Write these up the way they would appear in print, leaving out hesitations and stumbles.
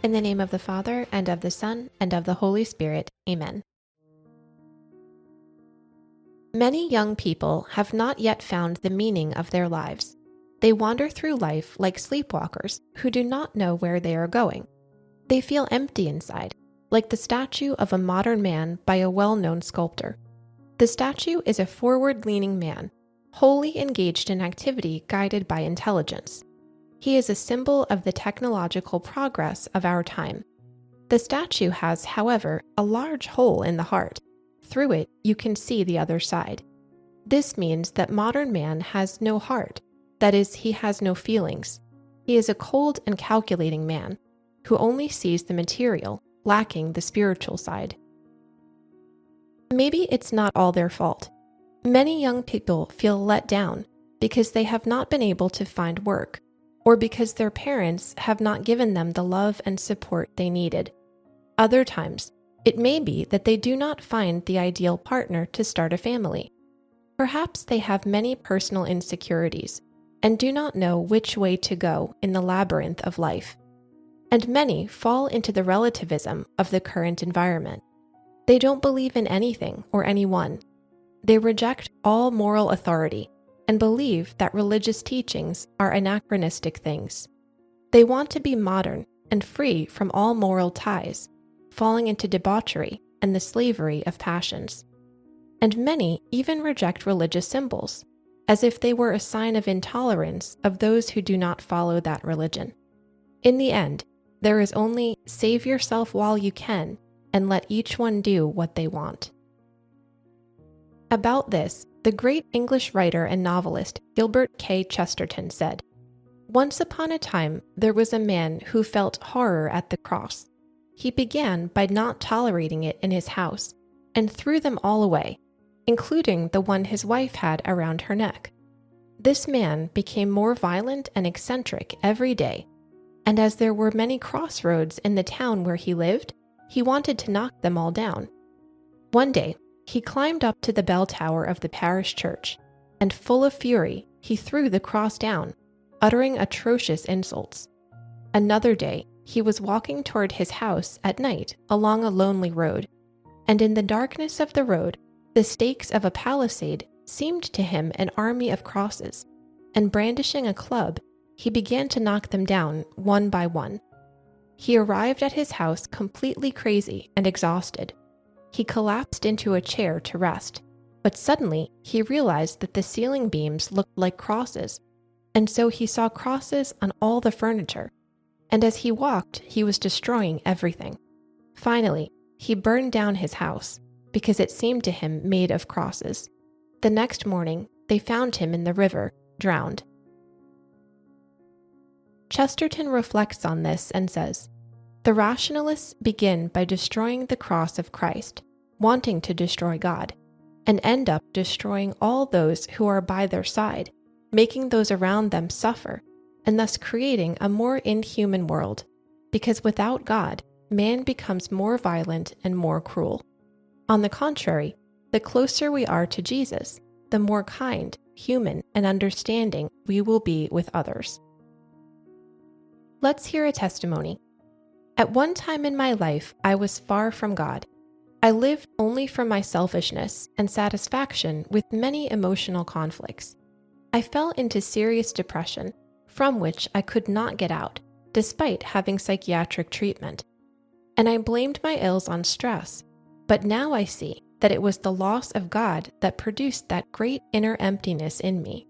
In the name of the Father, and of the Son, and of the Holy Spirit. Amen. Many young people have not yet found the meaning of their lives. They wander through life like sleepwalkers who do not know where they are going. They feel empty inside, like the statue of a modern man by a well-known sculptor. The statue is a forward-leaning man, wholly engaged in activity guided by intelligence. He is a symbol of the technological progress of our time. The statue has, however, a large hole in the heart. Through it, you can see the other side. This means that modern man has no heart. That is, he has no feelings. He is a cold and calculating man who only sees the material, lacking the spiritual side. Maybe it's not all their fault. Many young people feel let down because they have not been able to find work, or because their parents have not given them the love and support they needed. Other times, it may be that they do not find the ideal partner to start a family. Perhaps they have many personal insecurities and do not know which way to go in the labyrinth of life. And many fall into the relativism of the current environment. They don't believe in anything or anyone. They reject all moral authority and believe that religious teachings are anachronistic things. They want to be modern and free from all moral ties, falling into debauchery and the slavery of passions. And many even reject religious symbols, as if they were a sign of intolerance of those who do not follow that religion. In the end, there is only save yourself while you can and let each one do what they want. About this, the great English writer and novelist Gilbert K. Chesterton said, "Once upon a time, there was a man who felt horror at the cross. He began by not tolerating it in his house and threw them all away, including the one his wife had around her neck. This man became more violent and eccentric every day, and as there were many crossroads in the town where he lived, he wanted to knock them all down. One day, he climbed up to the bell tower of the parish church, and full of fury, he threw the cross down, uttering atrocious insults. Another day, he was walking toward his house at night along a lonely road, and in the darkness of the road, the stakes of a palisade seemed to him an army of crosses, and brandishing a club, he began to knock them down one by one. He arrived at his house completely crazy and exhausted. He collapsed into a chair to rest, but suddenly he realized that the ceiling beams looked like crosses, and so he saw crosses on all the furniture, and as he walked, he was destroying everything. Finally, he burned down his house, because it seemed to him made of crosses. The next morning, they found him in the river, drowned." Chesterton reflects on this and says, "The rationalists begin by destroying the cross of Christ, wanting to destroy God, and end up destroying all those who are by their side, making those around them suffer, and thus creating a more inhuman world, because without God, man becomes more violent and more cruel. On the contrary, the closer we are to Jesus, the more kind, human, and understanding we will be with others." Let's hear a testimony. At one time in my life, I was far from God. I lived only for my selfishness and satisfaction with many emotional conflicts. I fell into serious depression, from which I could not get out, despite having psychiatric treatment. And I blamed my ills on stress, but now I see that it was the loss of God that produced that great inner emptiness in me.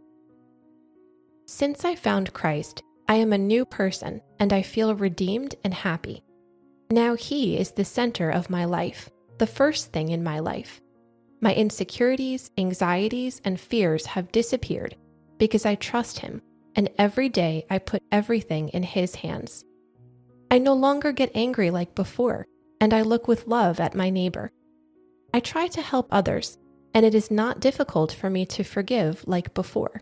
Since I found Christ, I am a new person, and I feel redeemed and happy. Now He is the center of my life, the first thing in my life. My insecurities, anxieties, and fears have disappeared because I trust Him, and every day I put everything in His hands. I no longer get angry like before, and I look with love at my neighbor. I try to help others, and it is not difficult for me to forgive like before.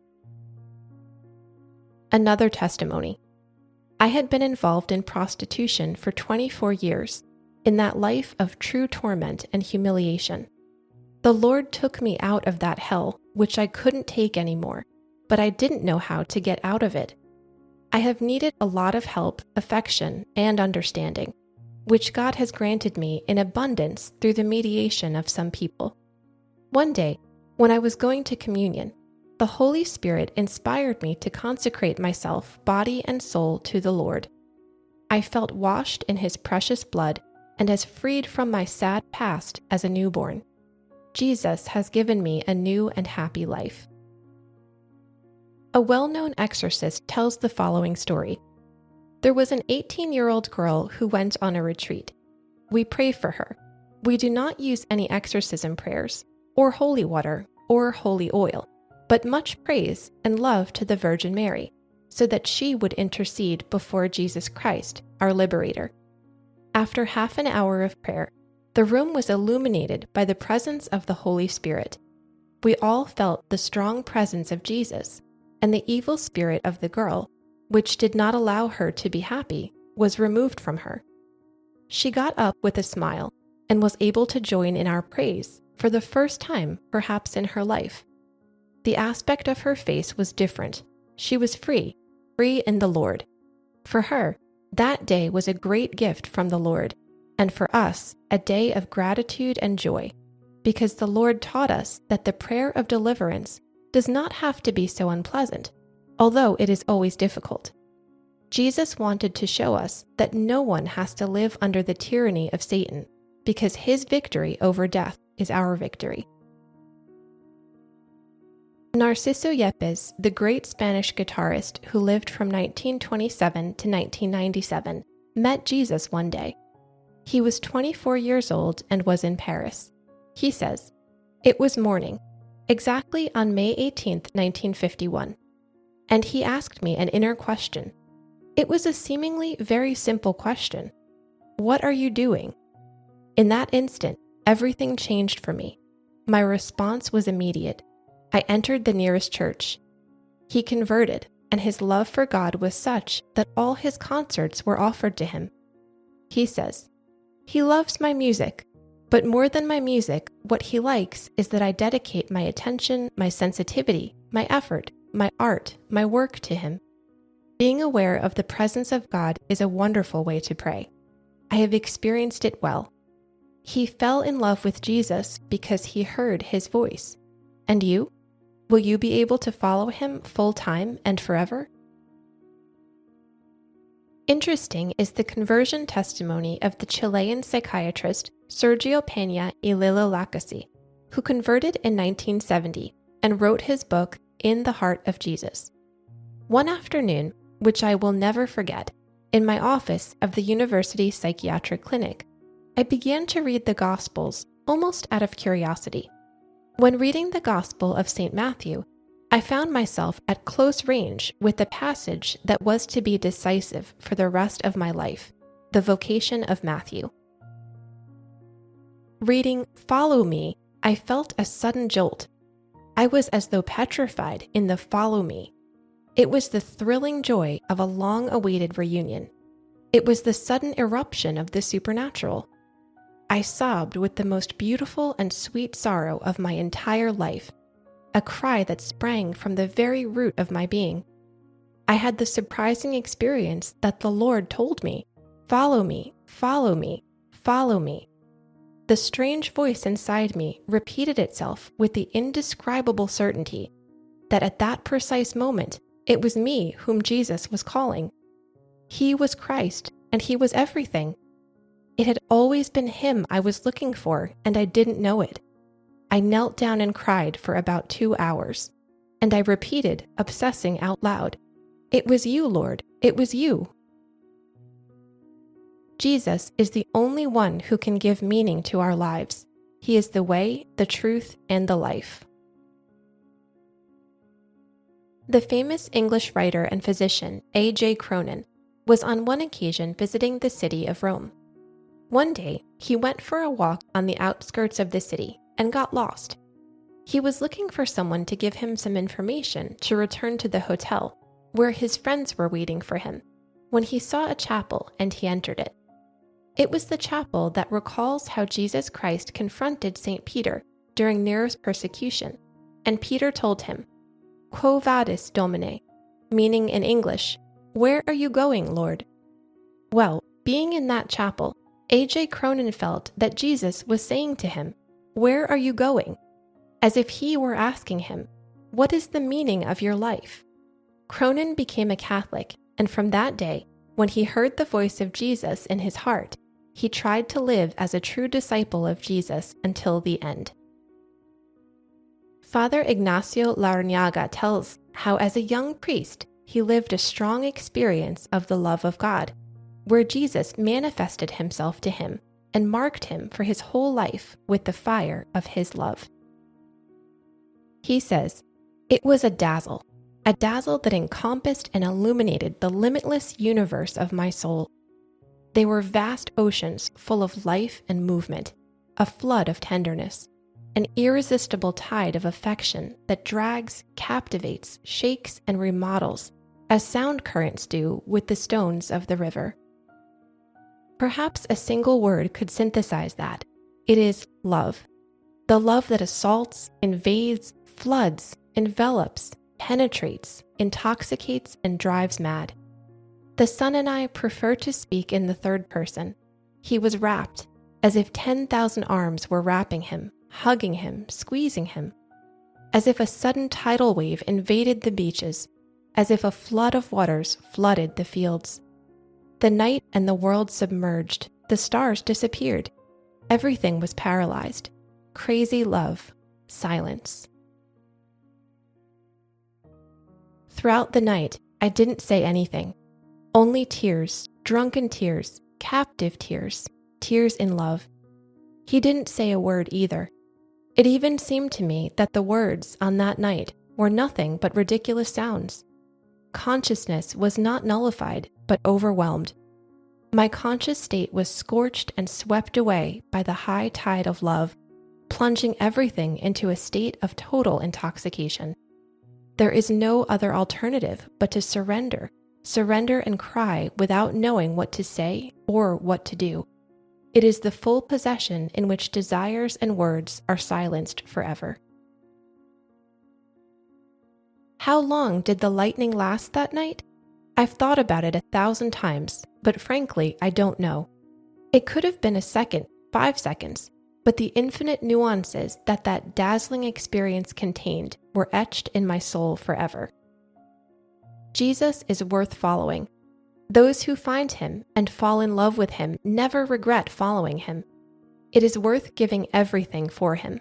Another testimony. I had been involved in prostitution for 24 years, in that life of true torment and humiliation. The Lord took me out of that hell, which I couldn't take anymore, but I didn't know how to get out of it. I have needed a lot of help, affection, and understanding, which God has granted me in abundance through the mediation of some people. One day, when I was going to communion, the Holy Spirit inspired me to consecrate myself, body and soul, to the Lord. I felt washed in His precious blood and as freed from my sad past as a newborn. Jesus has given me a new and happy life. A well-known exorcist tells the following story. There was an 18-year-old girl who went on a retreat. We pray for her. We do not use any exorcism prayers, or holy water, or holy oil, but much praise and love to the Virgin Mary, so that she would intercede before Jesus Christ, our liberator. After half an hour of prayer, the room was illuminated by the presence of the Holy Spirit. We all felt the strong presence of Jesus, and the evil spirit of the girl, which did not allow her to be happy, was removed from her. She got up with a smile and was able to join in our praise for the first time, perhaps in her life. The aspect of her face was different. She was free in the Lord. For her, that day was a great gift from the Lord, and for us, a day of gratitude and joy, because the Lord taught us that the prayer of deliverance does not have to be so unpleasant, although it is always difficult. Jesus wanted to show us that no one has to live under the tyranny of Satan, because his victory over death is our victory. Narciso Yepes, the great Spanish guitarist who lived from 1927 to 1997, met Jesus one day. He was 24 years old and was in Paris. He says, "It was morning, exactly on May 18, 1951, and he asked me an inner question. It was a seemingly very simple question. What are you doing?" In that instant, everything changed for me. My response was immediate. I entered the nearest church. He converted, and his love for God was such that all his concerts were offered to him. He says, "He loves my music, but more than my music, what he likes is that I dedicate my attention, my sensitivity, my effort, my art, my work to him." Being aware of the presence of God is a wonderful way to pray. I have experienced it well. He fell in love with Jesus because he heard his voice. And you? Will you be able to follow him full-time and forever? Interesting is the conversion testimony of the Chilean psychiatrist Sergio Peña y Lila Lacasi, who converted in 1970 and wrote his book, In the Heart of Jesus. One afternoon, which I will never forget, in my office of the University Psychiatric Clinic, I began to read the Gospels almost out of curiosity. When reading the Gospel of St. Matthew, I found myself at close range with the passage that was to be decisive for the rest of my life, the vocation of Matthew. Reading "Follow me," I felt a sudden jolt. I was as though petrified in the "follow me." It was the thrilling joy of a long-awaited reunion. It was the sudden eruption of the supernatural. I sobbed with the most beautiful and sweet sorrow of my entire life, a cry that sprang from the very root of my being. I had the surprising experience that the Lord told me, "Follow me, follow me, follow me." The strange voice inside me repeated itself with the indescribable certainty that at that precise moment, it was me whom Jesus was calling. He was Christ, and he was everything. It had always been him I was looking for, and I didn't know it. I knelt down and cried for about 2 hours, and I repeated, obsessing out loud, "It was you, Lord, it was you." Jesus is the only one who can give meaning to our lives. He is the way, the truth, and the life. The famous English writer and physician A.J. Cronin was on one occasion visiting the city of Rome. One day, he went for a walk on the outskirts of the city and got lost. He was looking for someone to give him some information to return to the hotel, where his friends were waiting for him, when he saw a chapel and he entered it. It was the chapel that recalls how Jesus Christ confronted St. Peter during Nero's persecution, and Peter told him, "Quo vadis, Domine?" meaning in English, "Where are you going, Lord?" Well, being in that chapel, A.J. Cronin felt that Jesus was saying to him, "Where are you going?" As if he were asking him, "What is the meaning of your life?" Cronin became a Catholic, and from that day, when he heard the voice of Jesus in his heart, he tried to live as a true disciple of Jesus until the end. Father Ignacio Larrañaga tells how as a young priest, he lived a strong experience of the love of God, where Jesus manifested himself to him and marked him for his whole life with the fire of his love. He says, "It was a dazzle that encompassed and illuminated the limitless universe of my soul. They were vast oceans full of life and movement, a flood of tenderness, an irresistible tide of affection that drags, captivates, shakes, and remodels, as sound currents do with the stones of the river." Perhaps a single word could synthesize that. It is love. The love that assaults, invades, floods, envelops, penetrates, intoxicates, and drives mad. The son and I prefer to speak in the third person. He was wrapped, as if 10,000 arms were wrapping him, hugging him, squeezing him. As if a sudden tidal wave invaded the beaches, as if a flood of waters flooded the fields. The night and the world submerged, the stars disappeared. Everything was paralyzed. Crazy love, silence. Throughout the night, I didn't say anything. Only tears, drunken tears, captive tears, tears in love. He didn't say a word either. It even seemed to me that the words on that night were nothing but ridiculous sounds. Consciousness was not nullified, but overwhelmed. My conscious state was scorched and swept away by the high tide of love, plunging everything into a state of total intoxication. There is no other alternative but to surrender and cry without knowing what to say or what to do. It is the full possession in which desires and words are silenced forever. How long did the lightning last that night? I've thought about it 1,000 times, but frankly, I don't know. It could have been a second, 5 seconds, but the infinite nuances that dazzling experience contained were etched in my soul forever. Jesus is worth following. Those who find him and fall in love with him never regret following him. It is worth giving everything for him.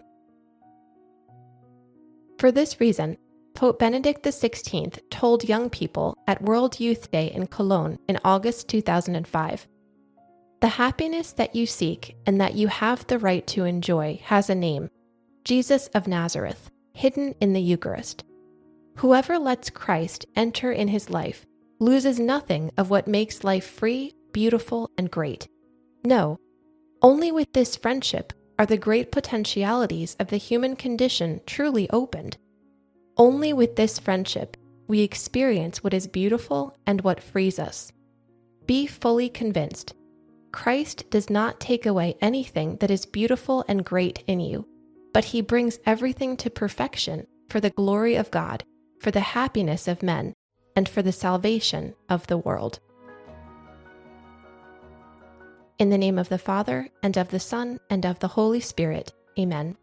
For this reason, Pope Benedict XVI told young people at World Youth Day in Cologne in August 2005, "The happiness that you seek and that you have the right to enjoy has a name, Jesus of Nazareth, hidden in the Eucharist. Whoever lets Christ enter in his life loses nothing of what makes life free, beautiful, and great. No, only with this friendship are the great potentialities of the human condition truly opened. Only with this friendship we experience what is beautiful and what frees us. Be fully convinced. Christ does not take away anything that is beautiful and great in you, but he brings everything to perfection for the glory of God, for the happiness of men, and for the salvation of the world." In the name of the Father, and of the Son, and of the Holy Spirit. Amen.